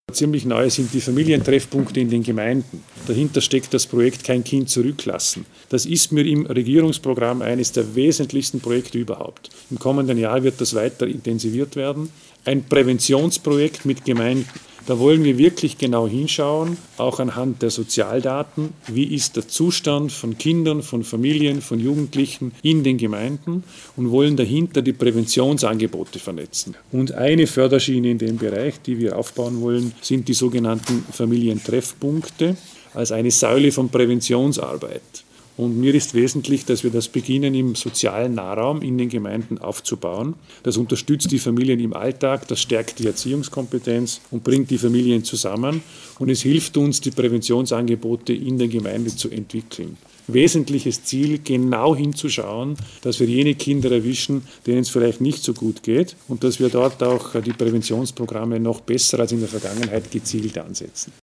Ziemlich neu sind die Familientreffpunkte in den Gemeinden. Dahinter steckt das Projekt Kein Kind zurücklassen. Das ist mir im Regierungsprogramm eines der wesentlichsten Projekte überhaupt. Im kommenden Jahr wird das weiter intensiviert werden. Ein Präventionsprojekt mit Gemeinden. Da wollen wir wirklich genau hinschauen, auch anhand der Sozialdaten. Wie ist der Zustand von Kindern, von Familien, von Jugendlichen in den Gemeinden und wollen dahinter die Präventionsangebote vernetzen. Und eine Förderschiene in dem Bereich, die wir aufbauen wollen, sind die sogenannten Familientreffpunkte als eine Säule von Präventionsarbeit. Und mir ist wesentlich, dass wir das beginnen, im sozialen Nahraum in den Gemeinden aufzubauen. Das unterstützt die Familien im Alltag, das stärkt die Erziehungskompetenz und bringt die Familien zusammen. Und es hilft uns, die Präventionsangebote in der Gemeinde zu entwickeln. Wesentliches Ziel, genau hinzuschauen, dass wir jene Kinder erwischen, denen es vielleicht nicht so gut geht und dass wir dort auch die Präventionsprogramme noch besser als in der Vergangenheit gezielt ansetzen.